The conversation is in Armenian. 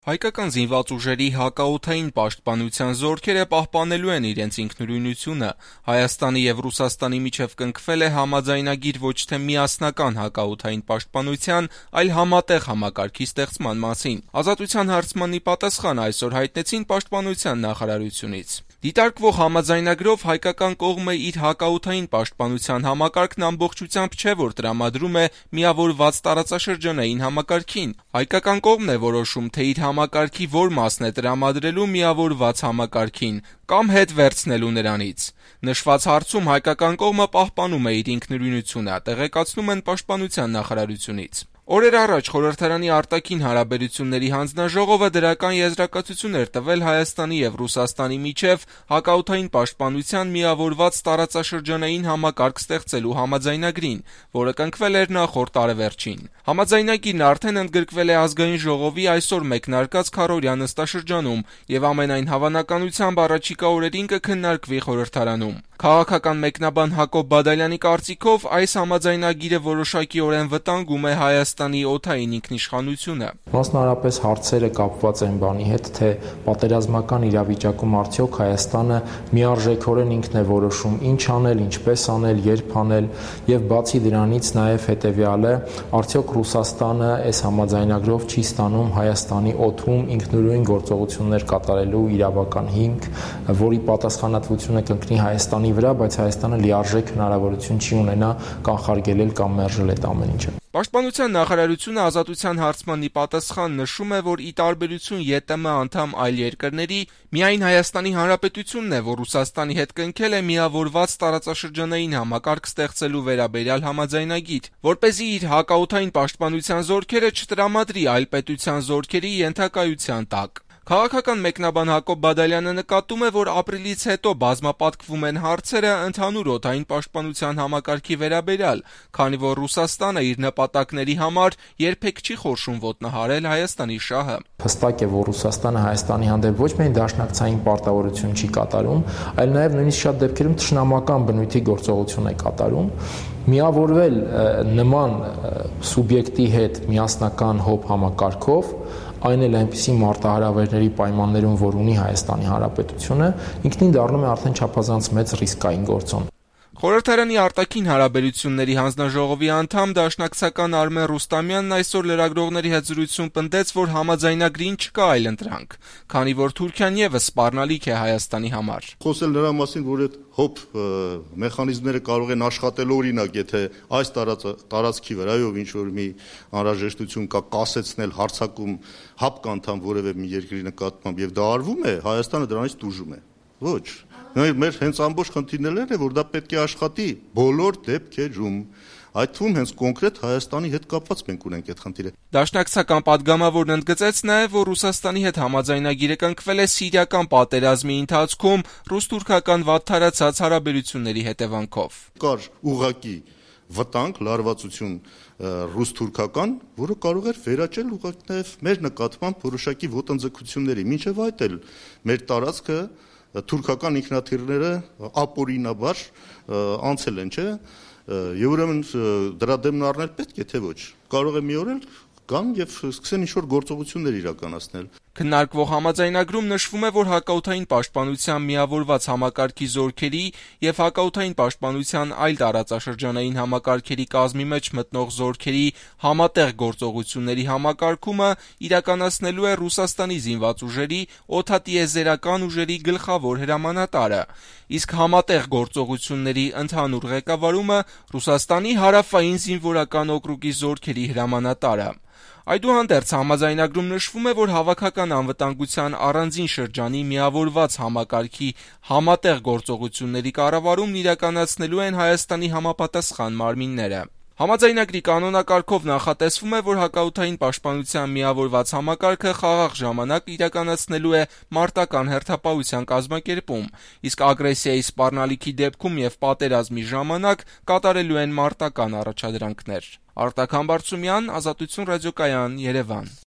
Հայկական զինված ուժերի հակաօդային պաշտպանության զորքերը պահպանելու են իրենց ինքնուրույնությունը։ Հայաստանի եւ Ռուսաստանի միջեւ կնքվել է համաձայնագիր ոչ թե միասնական հակաօդային պաշտպանության, այլ համատեղ համակարգի ստեղծման մասին։ Ազատության հարցմանի պատասխան այսօր հայտնեցին Պաշտպանության նախարարությունից։ Դիտարկվող համաձայնագրով հայկական կողմը իր հակաօդային պաշտպանության համակարգն ամբողջությամբ չէ, որ տրամադրում է միավորված տարածաշրջանային համակարգին։ Հայկական կողմն է որոշում, թե իր համակարգի որ մասն է տրամադրելու միավորված համակարգին կամ հետ վերցնելու նրանից։ Նշված հարցում հայկական կողմը պահպանում է իր ինքնուրույնությունը, տեղեկացնում են Պաշտպանության նախարարությունից։ Օրեր առաջ Խորհրդարանի արտաքին հարաբերությունների հանձնաժողովը դրական եզրակացություն էր տվել Հայաստանի եւ Ռուսաստանի միջեւ հակաօդային պաշտպանության միավորված տարածաշրջանային համակարգ ստեղծելու համաձայնագրին, որը կնքվել էր նախորդ տարեվերջին։ Համաձայնագիրն արդեն ընդգրկվել է Ազգային ժողովի այսօր մեկնարկած քառօրյա նստաշրջանում եւ ամենայն հավանականությամբ առաջիկա օրերին կքննարկվի Խորհրդարանում։ Քաղաքական մեկնաբան Հակոբ Բադալյանի կարծիքով այս համաձայնագիրը որոշակիորեն վտանգում է Հայաստանի օդային ինքնիշխանությունը։ Մասնարարպես հարցերը կապված են բանի հետ, թե պատերազմական իրավիճակում արդյոք Հայաստանը միարժեքորեն ինքն է որոշում ինչ անել, ինչպես անել, երբ անել, եւ բացի դրանից նաեւ հետեւյալը, արդյոք Ռուսաստանը այս համաձայնագրով չի ստանում Հայաստանի օդում ինքնուրույն գործողություններ կատարելու իրավական հիմք, որի պատասխանատվությունը կընկնի Հայաստանի վրա, բայց Հայաստանը լիարժեք հնարավորություն չի ունենա կանխարգելել կամ մերժել այդ ամեն ինչը։ Պաշտպանության նախարարությունը Ազատության հարցմանի պատասխան նշում է, որ ի տարբերություն ԵՏՄ անդամ այլ երկրների, միայն Հայաստանի Հանրապետությունն է, որ Ռուսաստանի հետ կնքել է միավորված տարածաշրջանային համակարգ ստեղծելու վերաբերյալ համաձայնագիր, որպեսզի իր հակաօդային պաշտպանության զորքերը չտրամադրի այլ պետության զորքերի ենթակայության տակ։ Քաղաքական մեկնաբան Հակոբ Բադալյանը նկատում է, որ ապրիլից հետո բազմապատկվում են հարցերը ընդհանուր օդային պաշտպանության համակարգի վերաբերյալ, քանի որ Ռուսաստանը իր նպատակների համար երբեք չի խորշում ոտնահարել Հայաստանի շահը։ Հստակ է, որ Ռուսաստանը Հայաստանի հանդեպ ոչ միայն դաշնակցային պարտավորություն չի կատարում, այլ նաև նույնիսկ շատ դեպքերում թշնամական բնույթի գործողություն է կատարում։ Միավորվել նման սուբյեկտի հետ միասնական հոբ համակարգով, այն էլ այնպիսի մարտահրավերների պայմաններում, որ ունի Հայաստանի Հանրապետությունը, ինքնին դառնում է արդեն չափազանց մեծ ռիսկային գործոն։ Խորհրդարանի արտաքին հարաբերությունների հանձնաժողովի անդամ դաշնակցական Արմեն Ռուստամյանն այսօր լրագրողների հետ զրույցում պնդեց, որ համաձայնագրին չկա այլընտրանք, քանի որ Թուրքիան եւս սպառնալիք է Հայաստանի համար։ Խոսել նրա մասին, որ այդ հոբ մեխանիզմները կարող են աշխատել, օրինակ, եթե այս տարածքի վրայով ինչ որ մի անհրաժեշտություն կա կասեցնել հարձակում հապկ անդամ որևէ մի երկրի նկատմամբ եւ դա արվում է, Հայաստանը դրանից տուժում է։ Ոչ։ Մեր հենց ամբողջ խնդիրներն է, որ դա պետք է աշխատի բոլոր դեպքերում, այդ թվում հենց կոնկրետ Հայաստանի հետ կապված մենք ունենք այդ խնդիրը։ Դաշնակցական падգամավորն ընդգծեց նաև, որ Ռուսաստանի հետ համաձայնագիրը կնքվել է սիրիական պատերազմի ընթացքում ռուս-թուրքական վատթարացած հարաբերությունների հետևանքով։ Կար ուղղակի վտանգ, լարվածություն ռուս-թուրքական, որը կարող էր վերաճել ուղղակի նաև մեր նկատմամբ որոշակի ոտնձգությունների, մինչև այդ էլ մեր տարածքը թուրքական ինքնաթիռները ապօրինաբար անցել են, չէ՞, եւ ուրեմն դրա դեմն առնել պետք է թե ոչ։ Կարող է մի օր էլ գան եւ սկսեն ինչ-որ գործողություններ իրականացնել։ Քննարկվող համաձայնագրում նշվում է, որ հակաօդային պաշտպանության միավորված համակարգի զորքերի եւ հակաօդային պաշտպանության այլ տարածաշրջանային համակարգերի կազմի մեջ մտնող զորքերի համատեղ գործողությունների համակարգումը իրականացնելու է Ռուսաստանի զինված ուժերի օդատիեզերական ուժերի գլխավոր հրամանատարը, իսկ համատեղ գործողությունների ընդհանուր ղեկավարումը Ռուսաստանի հարավային զինվորական օկրուգի զորքերի հրամանատարը։ Այդուհանդերձ համաձայնագրում նշվում է, որ հավաքական անվտանգության առանձին շրջանի միավորված համակարգի համատեղ գործողությունների կառավարումն իրականացնելու են Հայաստանի համապատասխան մարմինները։ Համաձայնագրի կանոնակարգով նախատեսվում է, որ հակաօդային պաշտպանության միավորված համակարգը խաղաղ ժամանակ իրականացնելու է մարտական հերթապահության կազմակերպում, իսկ ագրեսիայի սպառնալիքի դեպքում եւ պատերազմի ժամանակ կատարելու են մարտական առաջադրանքներ։ Արտակ Համբարձումյան, Ազատություն ռադիոկայան, Երևան։